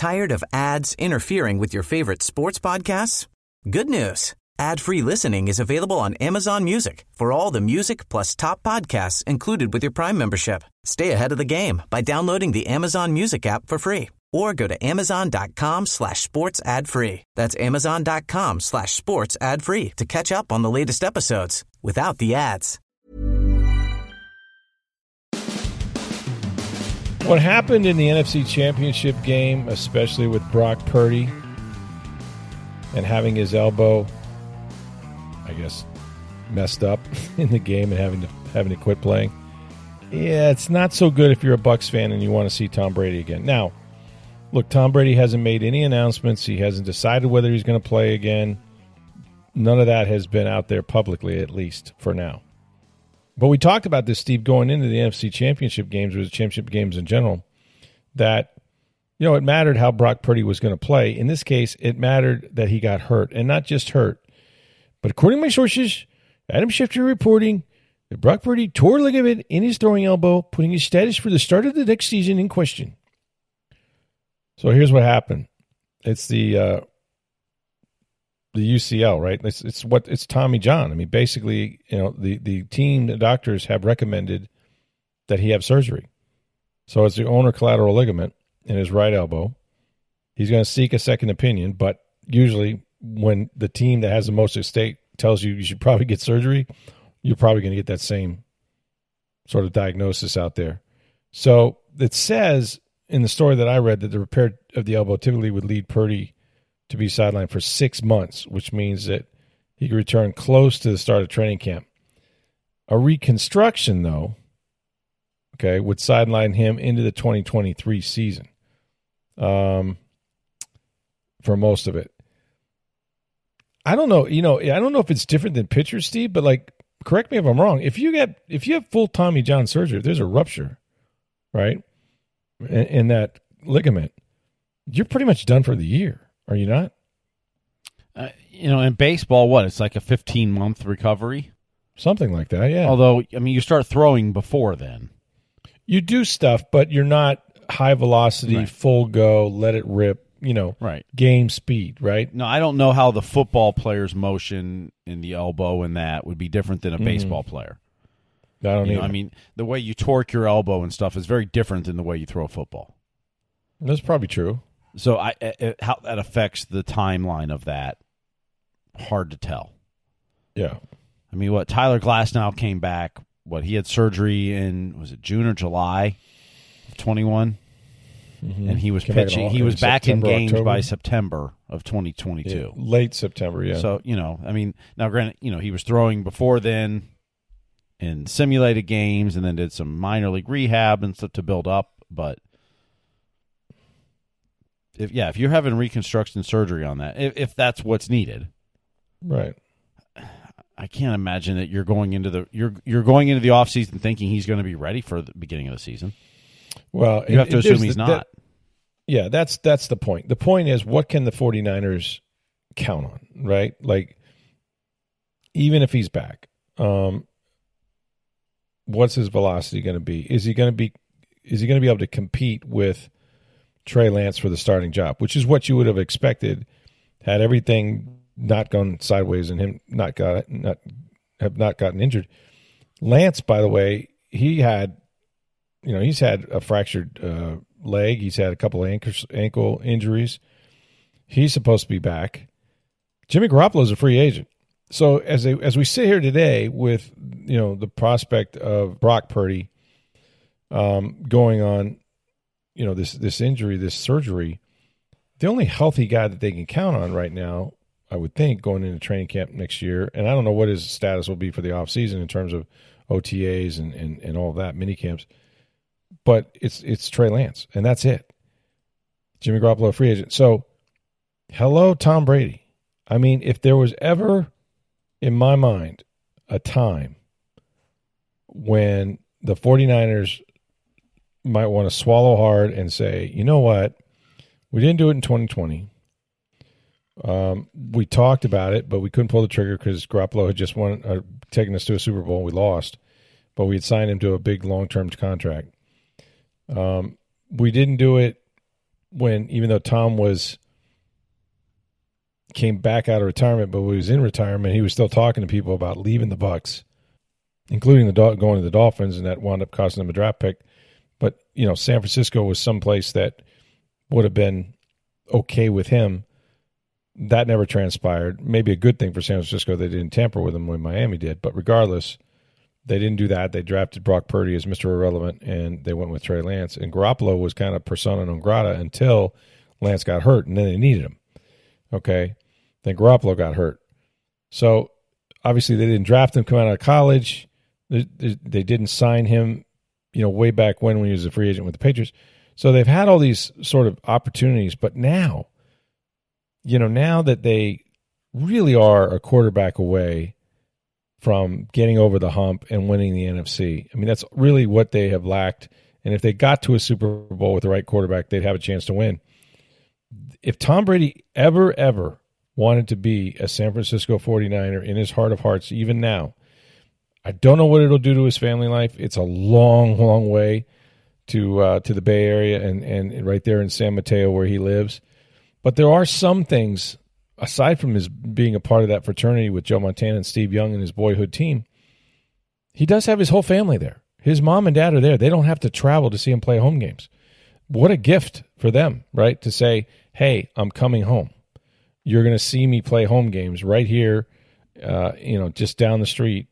Tired of ads interfering with your favorite sports podcasts? Good news. Ad-free listening is available on Amazon Music for all the music plus top podcasts included with your Prime membership. Stay ahead of the game by downloading the Amazon Music app for free or go to amazon.com/sports ad free. That's amazon.com/sports ad free to catch up on the latest episodes without the ads. What happened in the NFC Championship game, especially with Brock Purdy and having his elbow, I guess, messed up in the game and having to quit playing. Yeah, it's not so good if you're a Bucs fan and you want to see Tom Brady again. Now, look, Tom Brady hasn't made any announcements. He hasn't decided whether he's going to play again. None of that has been out there publicly, at least for now. But we talked about this, Steve, going into the NFC Championship games, or the championship games in general, that, you know, it mattered how Brock Purdy was going to play. In this case, it mattered that he got hurt, and not just hurt. But according to my sources, Adam Schefter reporting that Brock Purdy tore a ligament in his throwing elbow, putting his status for the start of the next season in question. So here's what happened. It's the UCL, right? It's Tommy John. I mean, basically, you know, the team, the doctors have recommended that he have surgery. So it's the ulnar collateral ligament in his right elbow. He's going to seek a second opinion, but usually when the team that has the most at stake tells you should probably get surgery, you're probably going to get that same sort of diagnosis out there. So it says in the story that I read that the repair of the elbow typically would lead Purdy to be sidelined for 6 months, which means that he could return close to the start of training camp. A reconstruction, though, okay, would sideline him into the 2023 season for most of it. I don't know, I don't know if it's different than pitchers, Steve, but like, correct me if I'm wrong. If you have full Tommy John surgery, if there's a rupture, right, in that ligament, you're pretty much done for the year. Are you not? In baseball, it's like a 15-month recovery? Something like that, yeah. Although, I mean, you start throwing before then. You do stuff, but you're not high velocity, right, full go, let it rip, right, game speed, right? No, I don't know how the football player's motion in the elbow and that would be different than a baseball player. I don't either. I mean, the way you torque your elbow and stuff is very different than the way you throw a football. That's probably true. So how that affects the timeline of that, hard to tell. Yeah. I mean, Tyler Glasnow came back, he had surgery in, was it June or July of 21? Mm-hmm. And he was pitching. He was back in games October. By September of 2022. Yeah, late September, yeah. So, I mean, now granted, he was throwing before then in simulated games and then did some minor league rehab and stuff to build up, but if you're having reconstruction surgery on that, if that's what's needed, right? I can't imagine that you're going into the offseason thinking he's going to be ready for the beginning of the season. Well, you have to assume he's not. That's the point. The point is, what can the 49ers count on, right? Like, even if he's back, what's his velocity going to be? Is he going to be able to compete with Trey Lance for the starting job, which is what you would have expected had everything not gone sideways and him not gotten injured. Lance, by the way, he's had a fractured leg. He's had a couple of ankle injuries. He's supposed to be back. Jimmy Garoppolo is a free agent. So as we sit here today with the prospect of Brock Purdy going on, this injury, this surgery, the only healthy guy that they can count on right now, I would think, going into training camp next year, and I don't know what his status will be for the offseason in terms of OTAs and all of that, mini camps, but it's Trey Lance, and that's it. Jimmy Garoppolo, free agent. So, hello, Tom Brady. I mean, if there was ever, in my mind, a time when the 49ers might want to swallow hard and say, you know what, we didn't do it in 2020. We talked about it, but we couldn't pull the trigger because Garoppolo had just taken us to a Super Bowl and we lost, but we had signed him to a big long-term contract. We didn't do it even though Tom came back out of retirement, but when he was in retirement, he was still talking to people about leaving the Bucs, including going to the Dolphins, and that wound up costing him a draft pick. But, San Francisco was someplace that would have been okay with him. That never transpired. Maybe a good thing for San Francisco. They didn't tamper with him when Miami did. But regardless, they didn't do that. They drafted Brock Purdy as Mr. Irrelevant, and they went with Trey Lance. And Garoppolo was kind of persona non grata until Lance got hurt, and then they needed him. Okay? Then Garoppolo got hurt. So, obviously, they didn't draft him coming out of college. They didn't sign him, way back when he was a free agent with the Patriots. So they've had all these sort of opportunities, but now, now that they really are a quarterback away from getting over the hump and winning the NFC, I mean, that's really what they have lacked. And if they got to a Super Bowl with the right quarterback, they'd have a chance to win. If Tom Brady ever wanted to be a San Francisco 49er in his heart of hearts, even now, I don't know what it'll do to his family life. It's a long, long way to the Bay Area and right there in San Mateo where he lives. But there are some things, aside from his being a part of that fraternity with Joe Montana and Steve Young and his boyhood team, he does have his whole family there. His mom and dad are there. They don't have to travel to see him play home games. What a gift for them, right? To say, hey, I'm coming home. You're going to see me play home games right here, just down the street,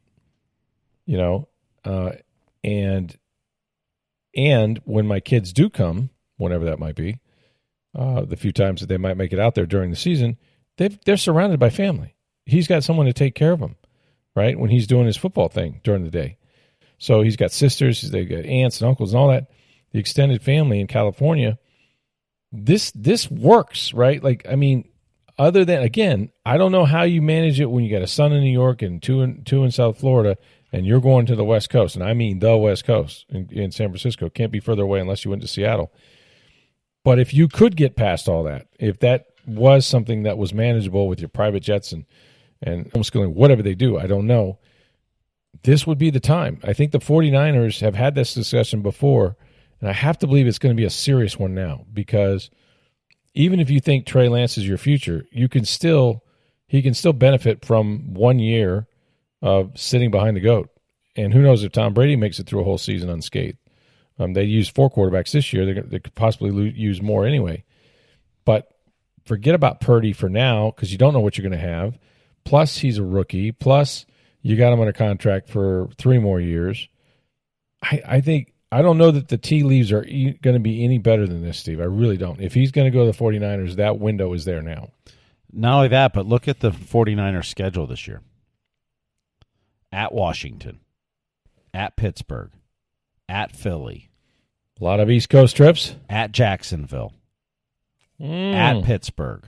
and when my kids do come, whenever that might be, the few times that they might make it out there during the season, they're surrounded by family. He's got someone to take care of him, right, when he's doing his football thing during the day. So he's got sisters, they've got aunts and uncles and all that. The extended family in California, this works, right? Like, I mean, other than, again, I don't know how you manage it when you got a son in New York and two in South Florida, and you're going to the West Coast, and I mean the West Coast in San Francisco. Can't be further away unless you went to Seattle. But if you could get past all that, if that was something that was manageable with your private jets and homeschooling, whatever they do, I don't know, this would be the time. I think the 49ers have had this discussion before, and I have to believe it's going to be a serious one now, because even if you think Trey Lance is your future, he can still benefit from 1 year of sitting behind the GOAT. And who knows if Tom Brady makes it through a whole season unscathed. They used 4 quarterbacks this year. They could possibly use more anyway. But forget about Purdy for now, because you don't know what you're going to have. Plus, he's a rookie. Plus, you got him under contract for 3 more years. I don't know that the tea leaves are going to be any better than this, Steve. I really don't. If he's going to go to the 49ers, that window is there now. Not only that, but look at the 49ers schedule this year. At Washington, at Pittsburgh, at Philly. A lot of East Coast trips. At Jacksonville, at Pittsburgh.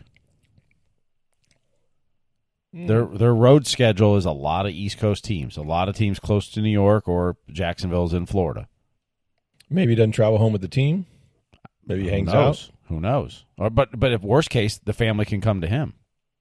Their road schedule is a lot of East Coast teams, a lot of teams close to New York, or Jacksonville's in Florida. Maybe he doesn't travel home with the team. Maybe he hangs out. Who knows? But if worst case, the family can come to him.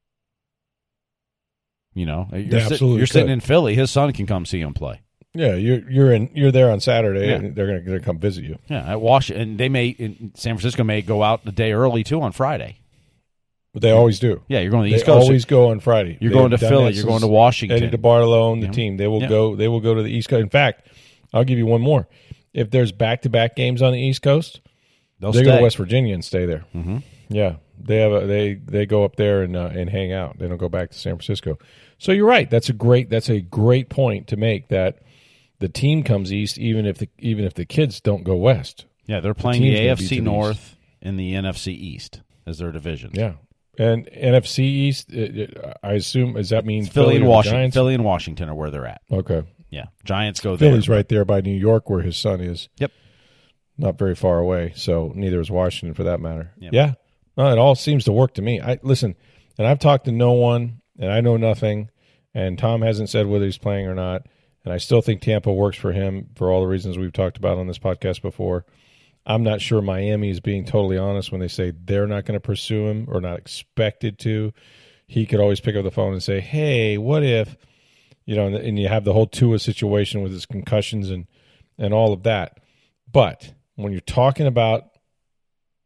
You're sitting in Philly. His son can come see him play. Yeah, you're there on Saturday, and they're going to come visit you. Yeah, at Washington, San Francisco may go out a day early too on Friday. But they always do. Yeah, you're going to the East Coast. They always go on Friday. You're going to Philly. You're going to Washington. Eddie DeBartolo and the team. They will go. They will go to the East Coast. In fact, I'll give you one more. If there's back-to-back games on the East Coast, they go to West Virginia and stay there. Mm-hmm. Yeah, they go up there and hang out. They don't go back to San Francisco. So you're right. That's a great point to make, that the team comes east even if the kids don't go west. Yeah, they're playing the AFC North and the NFC East as their division. Yeah, and NFC East, I assume, does that mean Philly and Washington? Philly and Washington are where they're at. Okay. Yeah, Giants go there. Philly's right there by New York, where his son is. Yep. Not very far away, so neither is Washington for that matter. Yep. Yeah. No, it all seems to work to me. Listen, and I've talked to no one, and I know nothing, and Tom hasn't said whether he's playing or not, and I still think Tampa works for him for all the reasons we've talked about on this podcast before. I'm not sure Miami is being totally honest when they say they're not going to pursue him or not expected to. He could always pick up the phone and say, hey, what if, and you have the whole Tua situation with his concussions and all of that. But when you're talking about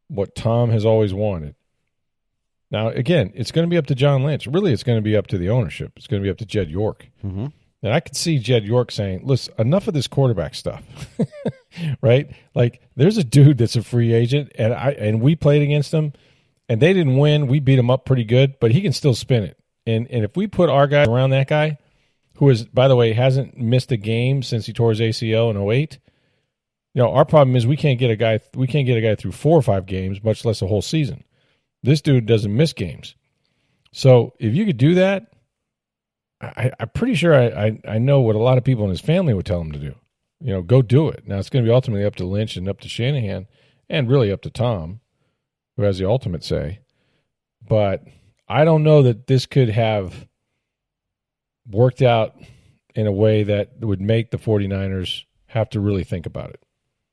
what Tom has always wanted. Now, again, it's going to be up to John Lynch. Really, it's going to be up to the ownership. It's going to be up to Jed York. Mm-hmm. And I could see Jed York saying, listen, enough of this quarterback stuff, right? Like, there's a dude that's a free agent, and we played against him, and they didn't win. We beat him up pretty good, but he can still spin it. And if we put our guy around that guy, who is, by the way, hasn't missed a game since he tore his ACL in 2008, our problem is we can't get a guy through 4 or 5 games, much less a whole season. This dude doesn't miss games. So if you could do that, I'm pretty sure I know what a lot of people in his family would tell him to do. Go do it. Now, it's going to be ultimately up to Lynch and up to Shanahan and really up to Tom, who has the ultimate say. But I don't know that this could have worked out in a way that would make the 49ers have to really think about it.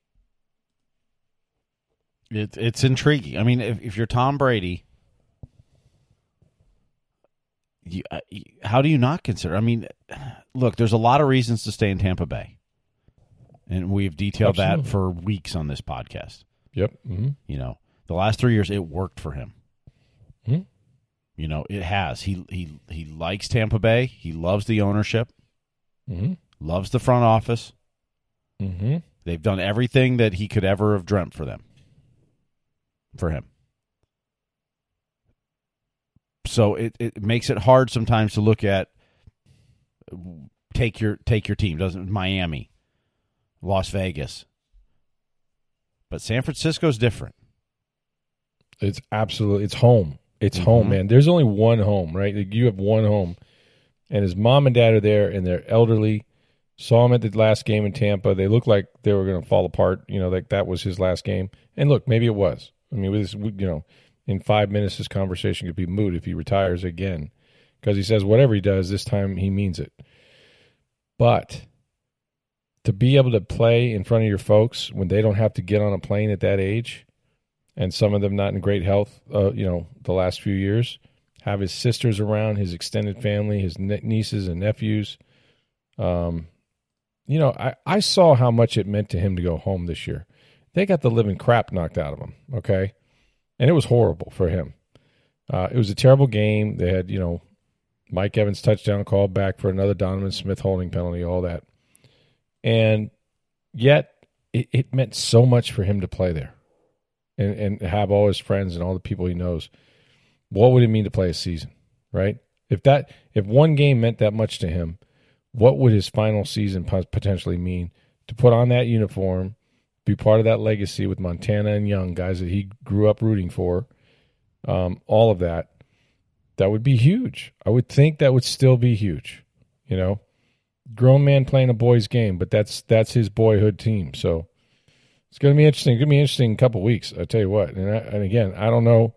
It's intriguing. I mean, if you're Tom Brady, how do you not consider? I mean, look, there's a lot of reasons to stay in Tampa Bay, and we've detailed that for weeks on this podcast. Yep. Mm-hmm. The last 3 years, it worked for him. Mm-hmm. It has. He likes Tampa Bay. He loves the ownership. Mm-hmm. Loves the front office. Mm-hmm. They've done everything that he could ever have dreamt for them. For him. So it makes it hard sometimes to look at take your team. Doesn't Miami, Las Vegas. But San Francisco's different. It's home. It's home, man. There's only one home, right? Like, you have one home. And his mom and dad are there, and they're elderly. Saw him at the last game in Tampa. They looked like they were going to fall apart. Like that was his last game. And look, maybe it was. I mean, with this, in 5 minutes, this conversation could be moot if he retires again, because he says whatever he does this time, he means it. But to be able to play in front of your folks when they don't have to get on a plane at that age, and some of them not in great health, the last few years, have his sisters around, his extended family, his nieces and nephews. I saw how much it meant to him to go home this year. They got the living crap knocked out of them, okay? And it was horrible for him. It was a terrible game. They had, Mike Evans touchdown called back for another Donovan Smith holding penalty, all that. And yet it meant so much for him to play there and have all his friends and all the people he knows. What would it mean to play a season, right? If one game meant that much to him, what would his final season potentially mean to put on that uniform, be part of that legacy with Montana and Young, guys that he grew up rooting for, all of that? That would be huge. I would think that would still be huge. Grown man playing a boy's game, but that's his boyhood team. So it's going to be interesting. It's going to be interesting in a couple of weeks, I tell you what. And again, I don't know.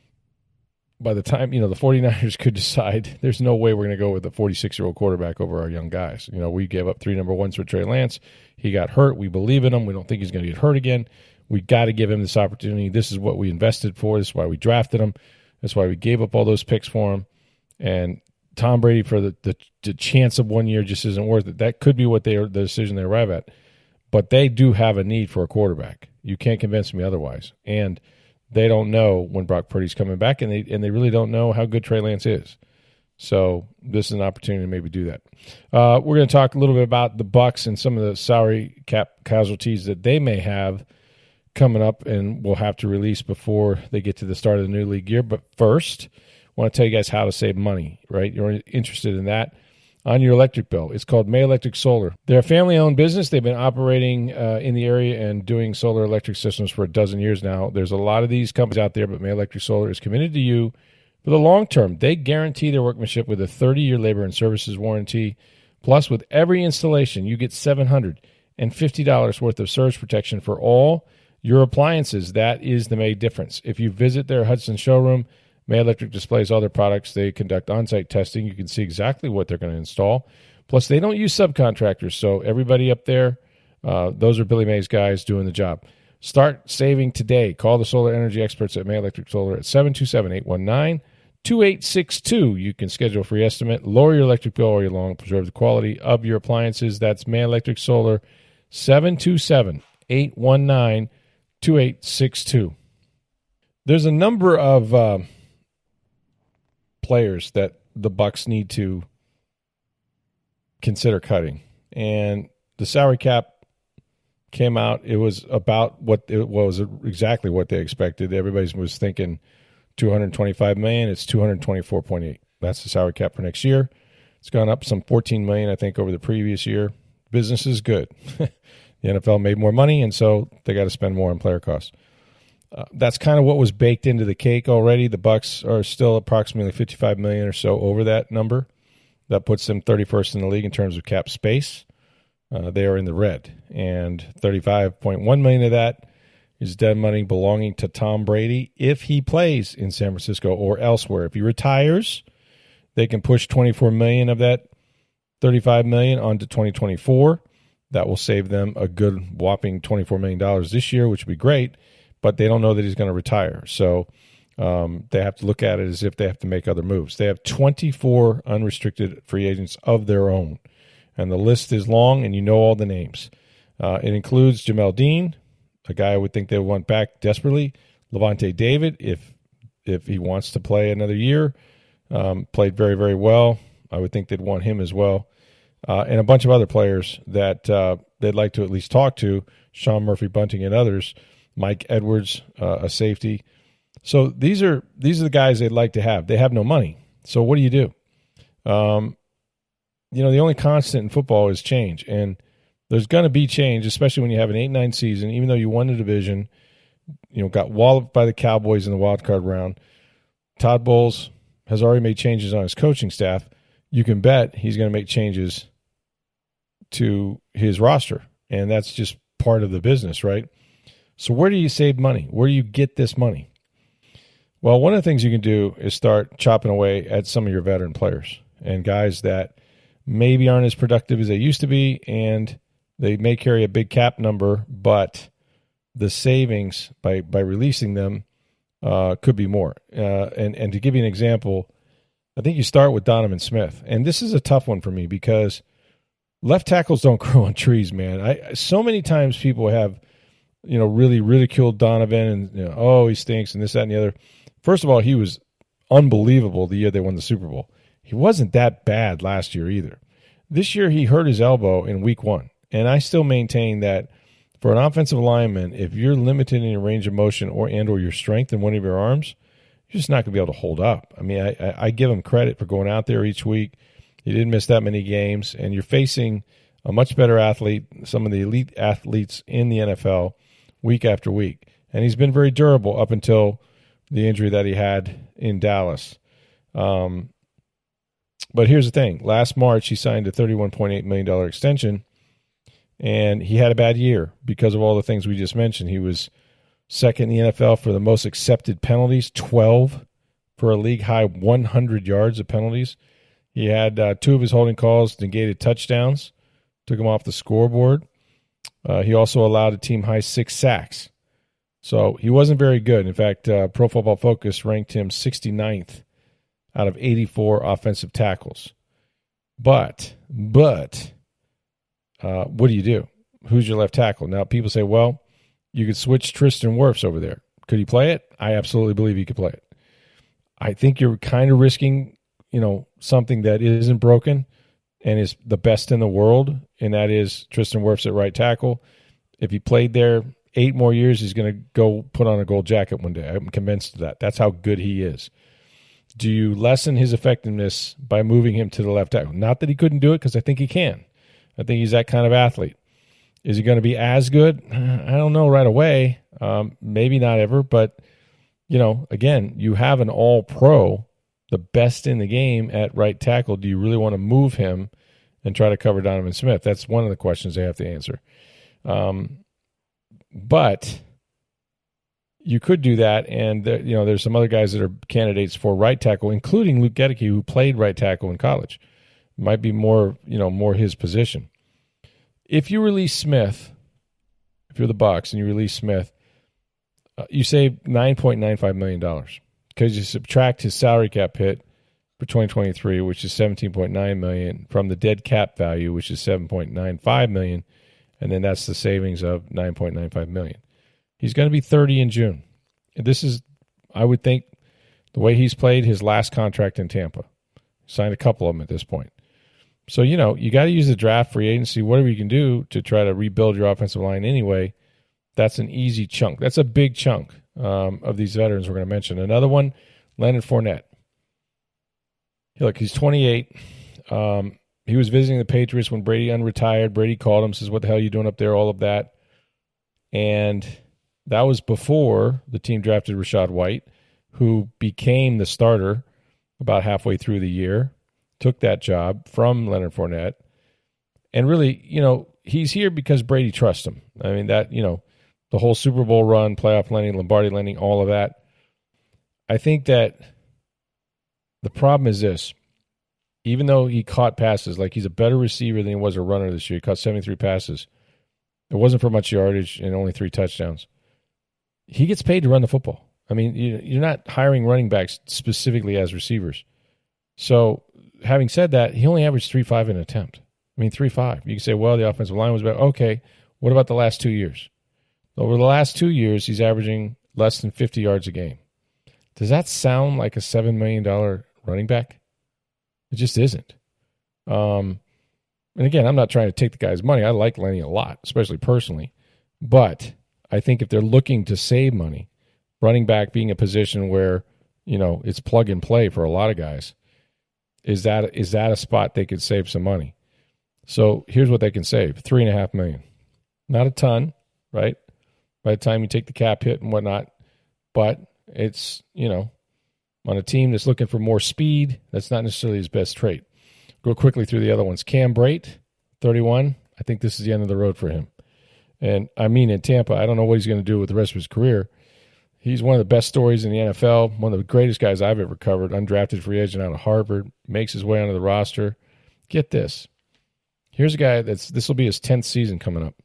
By the time, the 49ers could decide, there's no way we're going to go with a 46-year-old quarterback over our young guys. We gave up 3 number ones for Trey Lance. He got hurt. We believe in him. We don't think he's going to get hurt again. We got to give him this opportunity. This is what we invested for. This is why we drafted him. That's why we gave up all those picks for him. And Tom Brady, for the chance of 1 year, just isn't worth it. That could be what the decision they arrive at. But they do have a need for a quarterback. You can't convince me otherwise. And they don't know when Brock Purdy's coming back, and they really don't know how good Trey Lance is. So this is an opportunity to maybe do that. We're going to talk a little bit about the Bucs and some of the salary cap casualties that they may have coming up and will have to release before they get to the start of the new league year. But first, I want to tell you guys how to save money, right? You're interested in that on your electric bill. It's called May Electric Solar. They're a family-owned business. They've been operating in the area and doing solar electric systems for a dozen years now. There's a lot of these companies out there, but May Electric Solar is committed to you for the long term. They guarantee their workmanship with a 30-year labor and services warranty. Plus, with every installation, you get $750 worth of surge protection for all your appliances. That is the May difference. If you visit their Hudson showroom, May Electric displays all their products. They conduct on-site testing. You can see exactly what they're going to install. Plus, they don't use subcontractors, so everybody up there, those are Billy May's guys doing the job. Start saving today. Call the solar energy experts at May Electric Solar at 727-819-2862. You can schedule a free estimate, lower your electric bill all year long, preserve the quality of your appliances. That's May Electric Solar, 727-819-2862. There's a number of players that the Bucs need to consider cutting, and the salary cap came out. It was about exactly what they expected. Everybody was thinking $225 million. It's $224.8. That's the salary cap for next year. It's gone up some $14 million, I think, over the previous year. Business is good. The NFL made more money, and so they got to spend more on player costs. That's kind of what was baked into the cake already. The Bucs are still approximately $55 million or so over that number. That puts them 31st in the league in terms of cap space. They are in the red, and $35.1 million of that is dead money belonging to Tom Brady if he plays in San Francisco or elsewhere. If he retires, they can push $24 million of that $35 million onto 2024. That will save them a good whopping $24 million this year, which would be great, but they don't know that he's going to retire. So they have to look at it as if they have to make other moves. They have 24 unrestricted free agents of their own, and the list is long, and you know all the names. It includes Jamel Dean, a guy I would think they want back desperately. Levante David, if he wants to play another year, played very, very well. I would think they'd want him as well. And a bunch of other players that they'd like to at least talk to, Sean Murphy-Bunting and others, Mike Edwards, a safety. So these are the guys they'd like to have. They have no money. So what do you do? The only constant in football is change. And there's going to be change, especially when you have an 8-9 season, even though you won the division, got walloped by the Cowboys in the wild card round. Todd Bowles has already made changes on his coaching staff. You can bet he's going to make changes to his roster, and that's just part of the business, right? So where do you save money? Where do you get this money? Well, one of the things you can do is start chopping away at some of your veteran players and guys that maybe aren't as productive as they used to be, and they may carry a big cap number, but the savings by releasing them could be more. And to give you an example, I think you start with Donovan Smith. And this is a tough one for me because left tackles don't grow on trees, man. So many times people have, really ridiculed Donovan and, he stinks and this, that, and the other. First of all, he was unbelievable the year they won the Super Bowl. He wasn't that bad last year either. This year he hurt his elbow in week 1. And I still maintain that for an offensive lineman, if you're limited in your range of motion or your strength in one of your arms, you're just not going to be able to hold up. I mean, I give him credit for going out there each week. He didn't miss that many games, and you're facing a much better athlete, some of the elite athletes in the NFL, week after week. And he's been very durable up until the injury that he had in Dallas. But here's the thing. Last March, he signed a $31.8 million extension, and he had a bad year because of all the things we just mentioned. He was second in the NFL for the most accepted penalties, 12 for a league-high 100 yards of penalties. He had 2 of his holding calls negated touchdowns, took him off the scoreboard. He also allowed a team-high 6 sacks. So he wasn't very good. In fact, Pro Football Focus ranked him 69th out of 84 offensive tackles. But what do you do? Who's your left tackle? Now, people say, well, you could switch Tristan Wirfs over there. Could he play it? I absolutely believe he could play it. I think you're kind of risking, something that isn't broken and is the best in the world, and that is Tristan Wirfs at right tackle. If he played there 8 more years, he's going to go put on a gold jacket one day. I'm convinced of that. That's how good he is. Do you lessen his effectiveness by moving him to the left tackle? Not that he couldn't do it, because I think he can. I think he's that kind of athlete. Is he going to be as good? I don't know right away. Maybe not ever, but, again, you have an all-pro, the best in the game at right tackle. Do you really want to move him and try to cover Donovan Smith? That's one of the questions they have to answer. But you could do that, and there's some other guys that are candidates for right tackle, including Luke Gedeke, who played right tackle in college. Might be more his position. If you release Smith, if you're the Bucs and you release Smith, you save $9.95 million because you subtract his salary cap hit for 2023, which is $17.9 million, from the dead cap value, which is $7.95 million, and then that's the savings of $9.95 million. He's going to be 30 in June. This is I would think the way he's played his last contract in Tampa, signed a couple of them at this point. So, you got to use the draft, free agency, whatever you can do to try to rebuild your offensive line anyway. That's an easy chunk. That's a big chunk of these veterans we're going to mention. Another one, Leonard Fournette. Look, he's 28. He was visiting the Patriots when Brady unretired. Brady called him, says, "What the hell are you doing up there?" All of that. And that was before the team drafted Rachaad White, who became the starter about halfway through the year, took that job from Leonard Fournette. And really, he's here because Brady trusts him. I mean, that, the whole Super Bowl run, playoff landing, Lombardi landing, all of that. I think that the problem is this. Even though he caught passes, like he's a better receiver than he was a runner this year. He caught 73 passes. It wasn't for much yardage and only 3 touchdowns. He gets paid to run the football. I mean, you're not hiring running backs specifically as receivers. So, having said that, he only averaged 3.5 an attempt. I mean, 3.5. You can say, well, the offensive line was better. Okay, what about the last 2 years? Over the last 2 years, he's averaging less than 50 yards a game. Does that sound like a $7 million running back? It just isn't. And again, I'm not trying to take the guy's money. I like Lenny a lot, especially personally. But I think if they're looking to save money, running back being a position where, it's plug and play for a lot of guys, is that a spot they could save some money? So here's what they can save: $3.5 million. Not a ton, right? By the time you take the cap hit and whatnot, but it's, on a team that's looking for more speed, that's not necessarily his best trait. Go quickly through the other ones. Cam Brate, 31. I think this is the end of the road for him. And I mean, in Tampa, I don't know what he's going to do with the rest of his career. He's one of the best stories in the NFL, one of the greatest guys I've ever covered, undrafted free agent out of Harvard, makes his way onto the roster. Get this. Here's a guy this will be his 10th season coming up.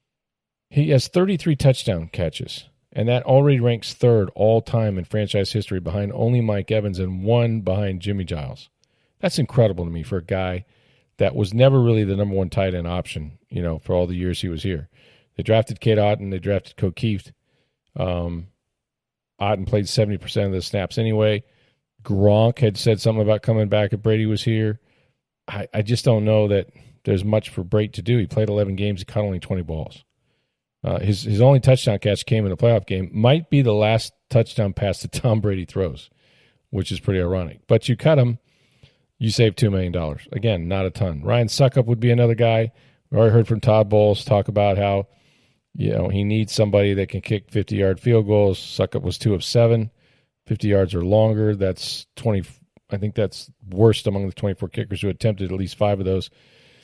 He has 33 touchdown catches. And that already ranks 3rd all-time in franchise history behind only Mike Evans and 1 behind Jimmy Giles. That's incredible to me for a guy that was never really the number 1 tight end option, for all the years he was here. They drafted Cade Otton. They drafted O'Keefe. Otton played 70% of the snaps anyway. Gronk had said something about coming back if Brady was here. I just don't know that there's much for Brate to do. He played 11 games. He caught only 20 balls. His only touchdown catch came in a playoff game. Might be the last touchdown pass that Tom Brady throws, which is pretty ironic. But you cut him, you save $2 million. Again, not a ton. Ryan Suckup would be another guy. We already heard from Todd Bowles talk about how he needs somebody that can kick 50-yard field goals. Suckup was 2 of 7, 50 yards or longer. That's 20. I think that's worst among the 24 kickers who attempted at least 5 of those.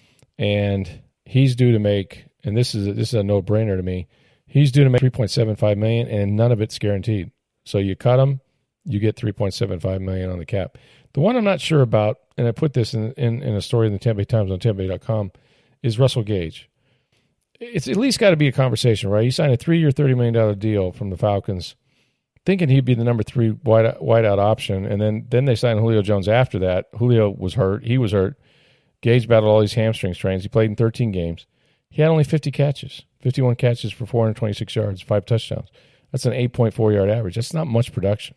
And he's due to make. And this is a no-brainer to me. He's due to make $3.75 million, and none of it's guaranteed. So you cut him, you get $3.75 million on the cap. The one I'm not sure about, and I put this in a story in the Tampa Bay Times on TampaBay.com, is Russell Gage. It's at least got to be a conversation, right? He signed a 3-year, $30 million deal from the Falcons, thinking he'd be the number 3 wideout option, and then they signed Julio Jones after that. Julio was hurt. He was hurt. Gage battled all these hamstring strains. He played in 13 games. He had only 50 catches, 51 catches for 426 yards, 5 touchdowns. That's an 8.4-yard average. That's not much production.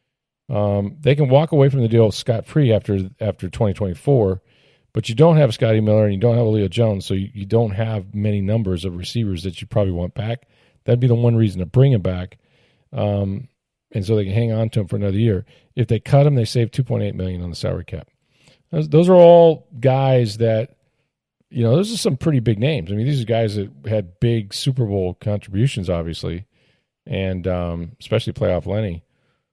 They can walk away from the deal scot-free after 2024, but you don't have Scotty Miller and you don't have Julio Jones, so you don't have many numbers of receivers that you probably want back. That'd be the one reason to bring him back, and so they can hang on to him for another year. If they cut him, they save $2.8 million on the salary cap. Those are all guys that, those are some pretty big names. I mean, these are guys that had big Super Bowl contributions, obviously, and especially playoff Lenny.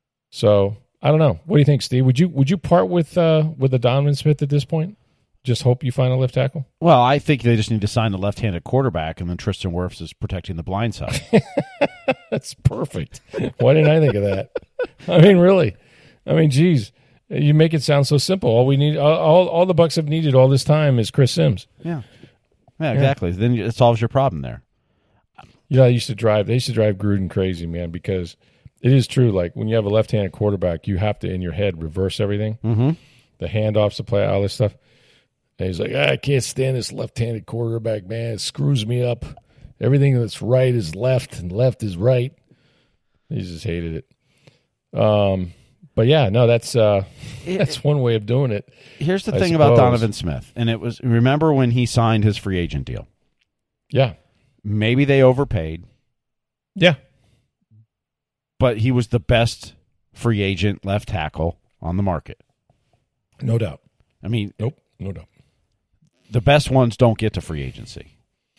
So I don't know. What do you think, Steve? Would you part with the Donovan Smith at this point? Just hope you find a left tackle? Well, I think they just need to sign a left-handed quarterback, and then Tristan Wirfs is protecting the blind side. That's perfect. Why didn't I think of that? I mean, really. I mean, geez. You make it sound so simple. All we need, all the Bucs have needed all this time is Chris Sims. Yeah, exactly. Then it solves your problem there. They used to drive Gruden crazy, man, because it is true. Like when you have a left-handed quarterback, you have to in your head reverse everything. Mm-hmm. The handoffs, the play, all this stuff. And he's like, I can't stand this left-handed quarterback, man. It screws me up. Everything that's right is left, and left is right. He just hated it. But yeah, no, that's one way of doing it. Here's the thing about Donovan Smith, and it was, remember when he signed his free agent deal? Yeah. Maybe they overpaid. Yeah. But he was the best free agent left tackle on the market. No doubt. I mean, no doubt. The best ones don't get to free agency.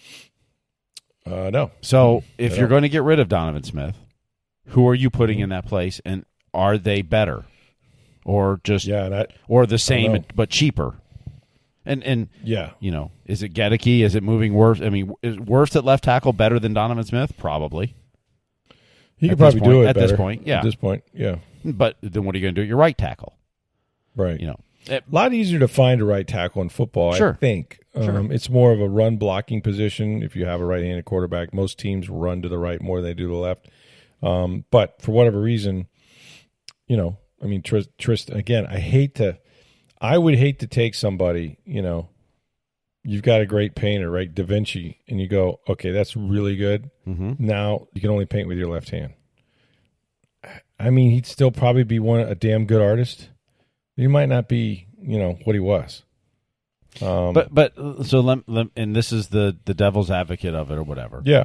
No. So if you're going to get rid of Donovan Smith, who are you putting in that place, and are they better, or just or the same but cheaper? And yeah, is it Gedeke? Is it moving Wirfs? I mean, is Wirfs at left tackle better than Donovan Smith? Probably. He could probably do it at this point. Yeah, at this point, yeah. But then what are you going to do at your right tackle? Right. A lot easier to find a right tackle in football, sure. I think. It's more of a run blocking position. If you have a right-handed quarterback, most teams run to the right more than they do to the left. But for whatever reason, I mean, Tristan, again, I would hate to take somebody, you've got a great painter, right, Da Vinci, and you go, okay, that's really good. Mm-hmm. Now you can only paint with your left hand. I mean, he'd still probably be a damn good artist. He might not be, what he was. But so and this is the devil's advocate of it or whatever. Yeah.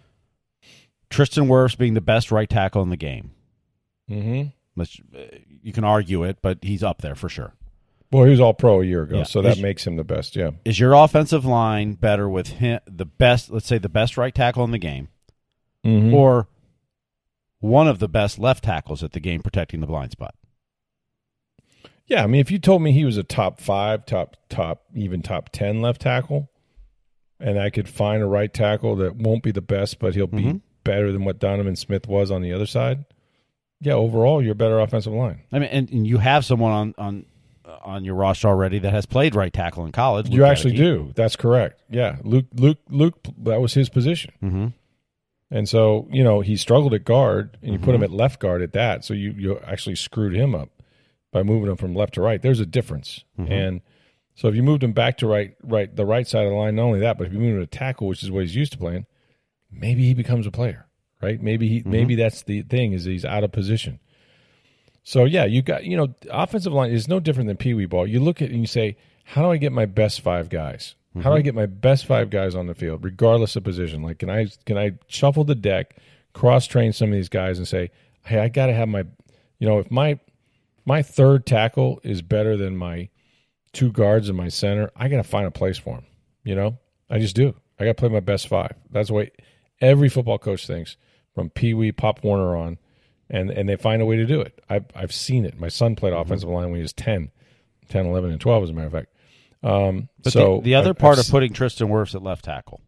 Tristan Wirfs being the best right tackle in the game. Mm-hmm. You can argue it, but he's up there for sure. Well, he was all pro a year ago, yeah. So that makes him the best, yeah. Is your offensive line better with him, the best right tackle in the game, mm-hmm. or one of the best left tackles at the game protecting the blind spot? Yeah, I mean, if you told me he was a top 5, even top 10 left tackle, and I could find a right tackle that won't be the best, but he'll mm-hmm. be better than what Donovan Smith was on the other side, yeah, overall, you're a better offensive line. I mean, and you have someone on your roster already that has played right tackle in college. You actually do. That's correct. Yeah, Luke, that was his position. Mm-hmm. And so, he struggled at guard, and you put him at left guard at that, so you actually screwed him up by moving him from left to right. There's a difference. Mm-hmm. And so if you moved him back to the right side of the line, not only that, but if you moved him to tackle, which is what he's used to playing, maybe he becomes a player, right? Maybe that's the thing, is he's out of position. So, yeah, you got, offensive line is no different than Pee Wee ball. You look at it and you say, how do I get my best 5 guys? Mm-hmm. How do I get my best 5 guys on the field, regardless of position? Like, can I shuffle the deck, cross-train some of these guys and say, hey, I got to have my, if my third tackle is better than my 2 guards and my center, I got to find a place for him, I just do. I got to play my best 5. That's the way every football coach thinks, from Pee Wee, Pop Warner on. And they find a way to do it. I've seen it. My son played offensive line when he was 10, 11, and 12, as a matter of fact. But so the other part of putting Tristan Wirfs at left tackle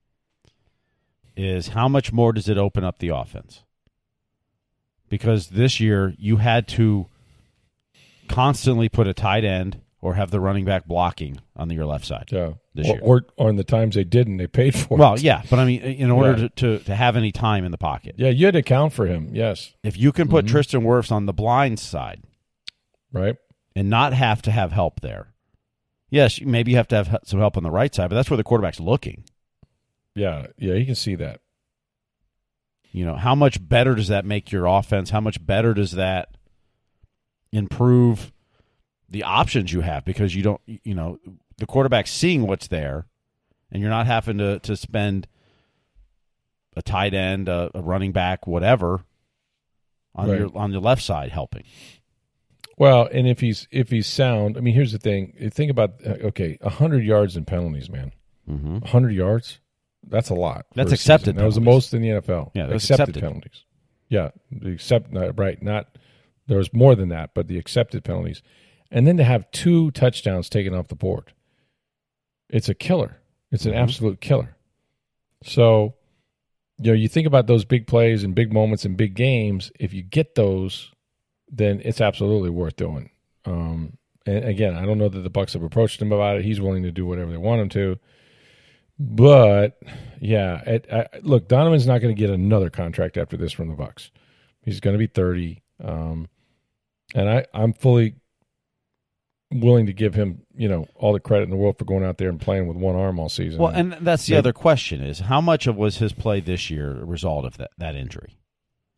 is how much more does it open up the offense? Because this year you had to constantly put a tight end or have the running back blocking on your left side. Yeah. This year. Or in the times they didn't, they paid for it. Well, yeah, but I mean, in order to have any time in the pocket. Yeah, you had to account for him, yes. If you can put Tristan Wirfs on the blind side, right, and not have to have help there, yes, maybe you have to have some help on the right side, but that's where the quarterback's looking. Yeah, you can see that. How much better does that make your offense? How much better does that improve the options you have? Because you don't, the quarterback's seeing what's there, and you're not having to spend a tight end, a running back, whatever, on your left side helping. Well, and if he's sound, I mean, here's the thing. Think about 100 yards and penalties, man. 100 yards, that's a lot. That's accepted. That was the most in the NFL. Yeah, accepted penalties. Yeah, not there was more than that, but the accepted penalties, and then to have 2 touchdowns taken off the board. It's a killer. It's an absolute killer. So, you think about those big plays and big moments and big games. If you get those, then it's absolutely worth doing. And again, I don't know that the Bucs have approached him about it. He's willing to do whatever they want him to. But yeah, look, Donovan's not going to get another contract after this from the Bucs. He's going to be 30, and I'm fully willing to give him, all the credit in the world for going out there and playing with one arm all season. Well, and that's the other question is, how much of was his play this year a result of that injury?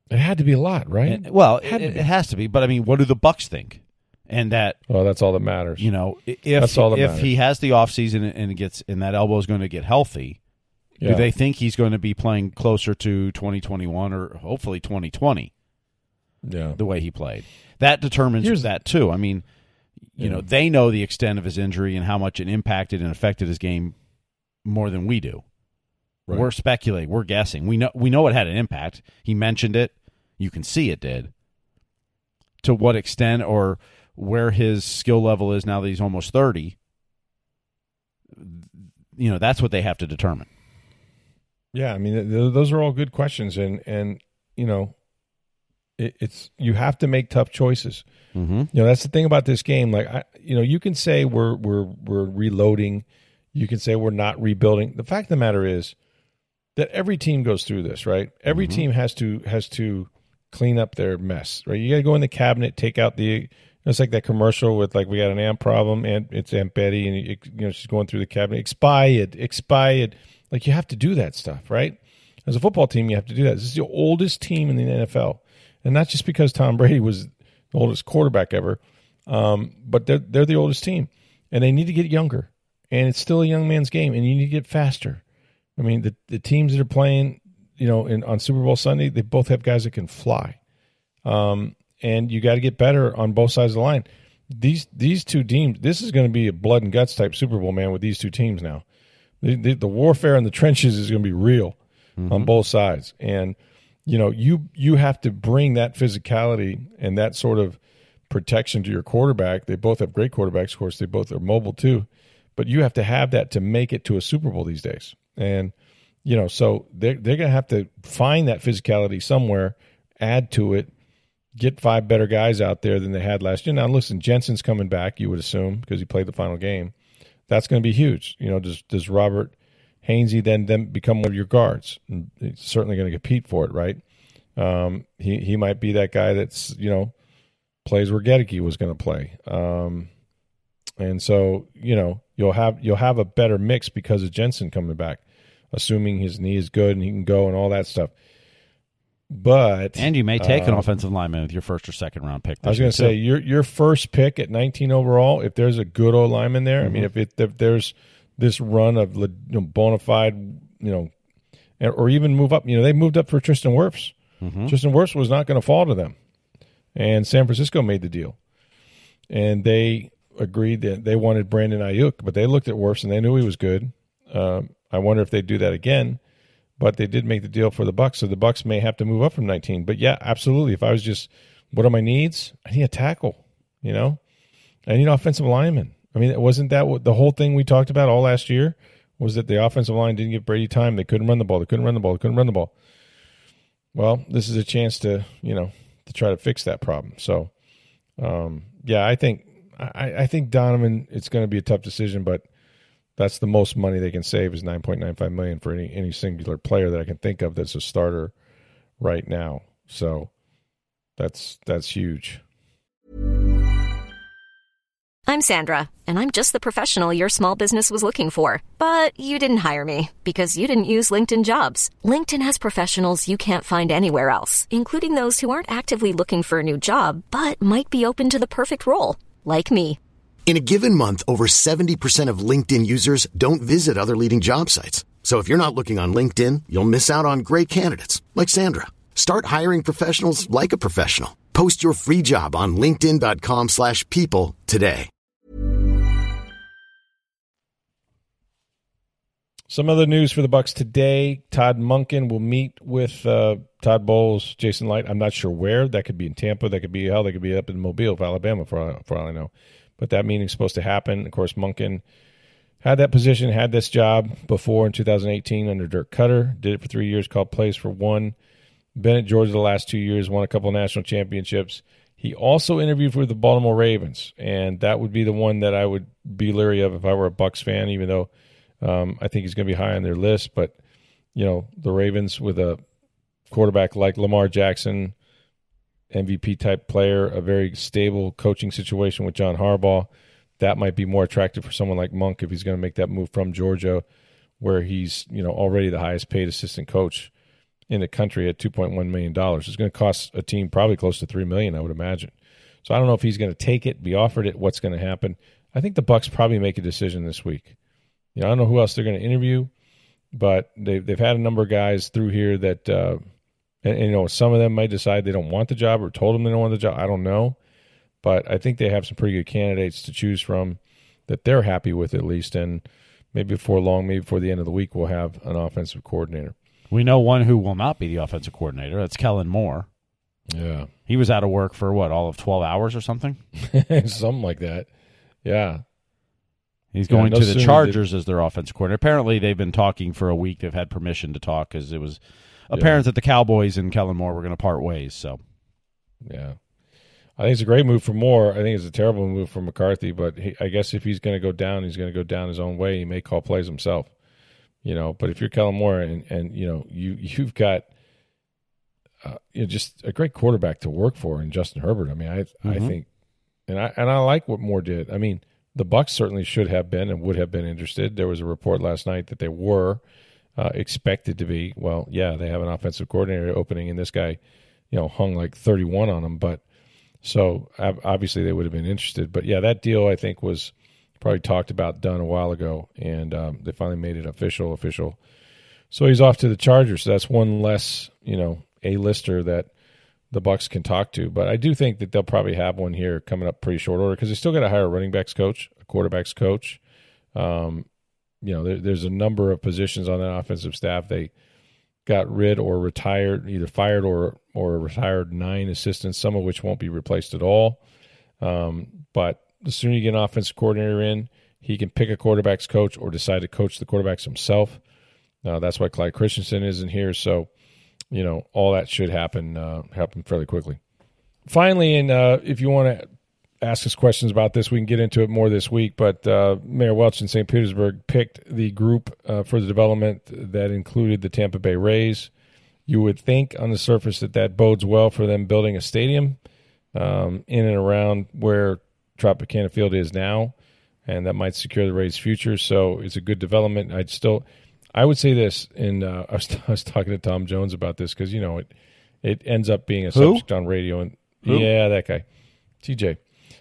It had to be a lot, right? It has to be. But I mean, what do the Bucs think? And that, well, that's all that matters. If he has the offseason and that elbow is going to get healthy, do they think he's going to be playing closer to 2021 or hopefully 2020? Yeah, the way he played, that determines that too. I mean, they know the extent of his injury and how much it impacted and affected his game more than we do. Right. We're speculating, we're guessing. We know it had an impact. He mentioned it. You can see it did. To what extent or where his skill level is now that he's almost 30, that's what they have to determine. Yeah, I mean, those are all good questions, and it's you have to make tough choices. Mm-hmm. That's the thing about this game. Like, you can say we're reloading, you can say we're not rebuilding. The fact of the matter is that every team goes through this, right? Every mm-hmm. team has to clean up their mess, right? You got to go in the cabinet, take out the. It's like that commercial with like we got an amp problem and it's Aunt Betty and she's going through the cabinet. Expired. Like you have to do that stuff, right? As a football team, you have to do that. This is the oldest team in the NFL, and not just because Tom Brady was the oldest quarterback ever, but they're the oldest team, and they need to get younger. And it's still a young man's game, and you need to get faster. I mean, the teams that are playing, on Super Bowl Sunday, they both have guys that can fly. And you got to get better on both sides of the line. These two teams, this is going to be a blood and guts type Super Bowl, man, with these two teams now. The warfare in the trenches is going to be real mm-hmm. on both sides. And, you have to bring that physicality and that sort of protection to your quarterback. They both have great quarterbacks. Of course, they both are mobile too. But you have to have that to make it to a Super Bowl these days. And, so they're going to have to find that physicality somewhere, add to it, get 5 better guys out there than they had last year. Now, listen, Jensen's coming back, you would assume, because he played the final game. That's going to be huge. Does Robert Hainsey then become one of your guards? And he's certainly going to compete for it, right? He might be that guy that's, plays where Gedeke was going to play. And so, you'll have a better mix because of Jensen coming back, assuming his knee is good and he can go and all that stuff. And you may take an offensive lineman with your first or second round pick. I was going to say your first pick at 19 overall. If there's a good O lineman there, mm-hmm. I mean, if there's this run of bona fide, or even move up. They moved up for Tristan Wirfs. Mm-hmm. Tristan Wirfs was not going to fall to them, and San Francisco made the deal, and they agreed that they wanted Brandon Ayuk, but they looked at Wirfs and they knew he was good. I wonder if they do that again. But they did make the deal for the Bucs, so the Bucs may have to move up from 19. But yeah, absolutely. If I was just, what are my needs? I need a tackle. I need an offensive lineman. I mean, wasn't that what the whole thing we talked about all last year? Was that the offensive line didn't give Brady time? They couldn't run the ball. They couldn't run the ball. Well, this is a chance to to try to fix that problem. So, yeah, I think Donovan. It's going to be a tough decision, but. That's the most money they can save is $9.95 million for any singular player that I can think of that's a starter right now. So that's huge. I'm Sandra, and I'm just the professional your small business was looking for. But you didn't hire me because you didn't use LinkedIn Jobs. LinkedIn has professionals you can't find anywhere else, including those who aren't actively looking for a new job, but might be open to the perfect role, like me. In a given month, over 70% of LinkedIn users don't visit other leading job sites. So if you're not looking on LinkedIn, you'll miss out on great candidates like Sandra. Start hiring professionals like a professional. Post your free job on linkedin.com/people today. Some other news for the Bucs today. Todd Monken will meet with Todd Bowles, Jason Light. I'm not sure where. That could be in Tampa. That could be They could be up in Mobile, Alabama, for all I know. But that meeting's supposed to happen. Of course, Monken had that position, had this job before in 2018 under Dirk Cutter. Did it for 3 years, called plays for one. Been at Georgia the last 2 years, won a couple of national championships. He also interviewed for the Baltimore Ravens, and that would be the one that I would be leery of if I were a Bucs fan, even though I think he's going to be high on their list. But, the Ravens with a quarterback like Lamar Jackson, MVP-type player, a very stable coaching situation with John Harbaugh, that might be more attractive for someone like Monk if he's going to make that move from Georgia, where he's already the highest-paid assistant coach in the country at $2.1 million. It's going to cost a team probably close to $3 million, I would imagine. So I don't know if he's going to take it, be offered it, what's going to happen. I think the Bucs probably make a decision this week. I don't know who else they're going to interview, but they've had a number of guys through here that, and some of them might decide they don't want the job or told them they don't want the job. I don't know. But I think they have some pretty good candidates to choose from that they're happy with at least. And maybe before long, maybe before the end of the week, we'll have an offensive coordinator. We know one who will not be the offensive coordinator. That's Kellen Moore. Yeah. He was out of work for, all of 12 hours or something? Something like that. Yeah. He's going to the Chargers as their offensive coordinator. Apparently, they've been talking for a week. They've had permission to talk because it was apparent that the Cowboys and Kellen Moore were going to part ways. So, yeah. I think it's a great move for Moore. I think it's a terrible move for McCarthy, but I guess if he's going to go down, he's going to go down his own way. He may call plays himself, But if you're Kellen Moore and you've got just a great quarterback to work for in Justin Herbert. I mean, I think, and I like what Moore did. I mean, the Bucs certainly should have been and would have been interested. There was a report last night that they were expected to be. Well, yeah, they have an offensive coordinator opening, and this guy, hung like 31 on him, but. So obviously they would have been interested. But, yeah, that deal I think was probably talked about, done a while ago, and they finally made it official. So he's off to the Chargers. So that's one less, A-lister that the Bucs can talk to. But I do think that they'll probably have one here coming up pretty short order because they still got to hire a running backs coach, a quarterbacks coach. There's a number of positions on that offensive staff. They got rid or retired, either fired or retired 9 assistants, some of which won't be replaced at all. But the sooner you get an offensive coordinator in, he can pick a quarterback's coach or decide to coach the quarterbacks himself. That's why Clyde Christensen isn't here. So, all that should happen fairly quickly. Finally, and if you want to ask us questions about this, we can get into it more this week. But Mayor Welch in St. Petersburg picked the group for the development that included the Tampa Bay Rays. You would think on the surface that bodes well for them building a stadium in and around where Tropicana Field is now, and that might secure the Rays' future. So it's a good development. I would say this, and I was talking to Tom Jones about this because it ends up being a subject on radio. And yeah, that guy, TJ.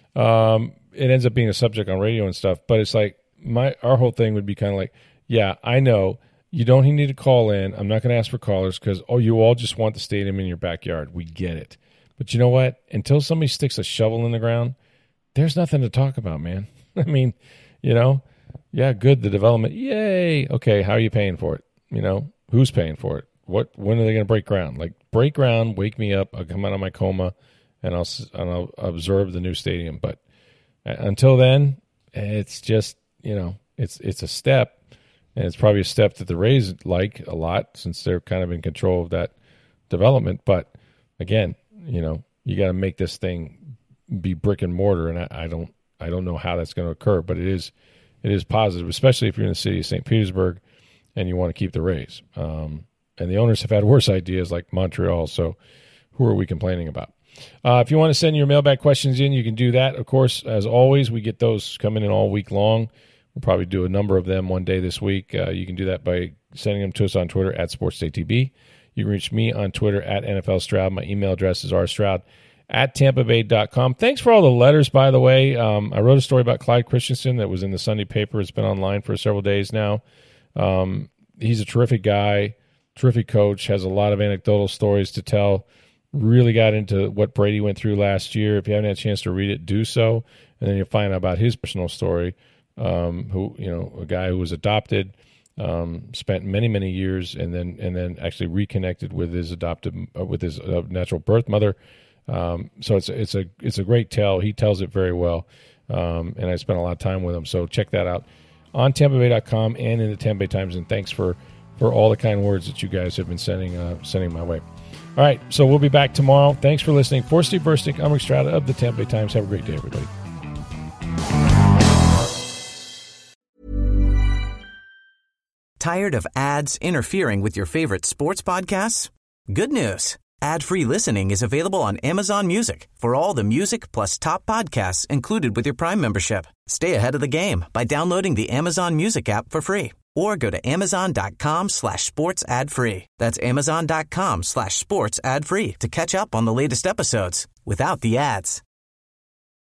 It ends up being a subject on radio and stuff, but it's like our whole thing would be kind of like, yeah, I know you don't need to call in. I'm not going to ask for callers because, you all just want the stadium in your backyard. We get it. But you know what? Until somebody sticks a shovel in the ground, there's nothing to talk about, man. I mean, yeah, good, the development. Yay. Okay, how are you paying for it? Who's paying for it? When are they going to break ground? Like, break ground, wake me up, I'll come out of my coma, and I'll observe the new stadium. But until then, it's just, it's a step, and it's probably a step that the Rays like a lot since they're kind of in control of that development. But again, you got to make this thing be brick and mortar, and I don't know how that's going to occur, but it is positive, especially if you're in the city of St. Petersburg and you want to keep the Rays. And the owners have had worse ideas like Montreal, so who are we complaining about? If you want to send your mailbag questions in, you can do that. Of course, as always, we get those coming in all week long. We'll probably do a number of them one day this week. You can do that by sending them to us on Twitter at SportsDayTB. You can reach me on Twitter at NFL Stroud. My email address is rstroud@tampabay.com. Thanks for all the letters, by the way. I wrote a story about Clyde Christensen that was in the Sunday paper. It's been online for several days now. He's a terrific guy, terrific coach, has a lot of anecdotal stories to tell. Really got into what Brady went through last year. If you haven't had a chance to read it, do so. And then you'll find out about his personal story, a guy who was adopted, spent many, many years, and then actually reconnected with his natural birth mother. So it's a great tell. He tells it very well, and I spent a lot of time with him. So check that out on TampaBay.com and in the Tampa Bay Times. And thanks for all the kind words that you guys have been sending my way. All right, so we'll be back tomorrow. Thanks for listening. For Steve Burstick, I'm Rick Strada of the Tampa Bay Times. Have a great day, everybody. Tired of ads interfering with your favorite sports podcasts? Good news. Ad-free listening is available on Amazon Music for all the music plus top podcasts included with your Prime membership. Stay ahead of the game by downloading the Amazon Music app for free or go to amazon.com/sports ad free. That's amazon.com/sports ad free to catch up on the latest episodes without the ads.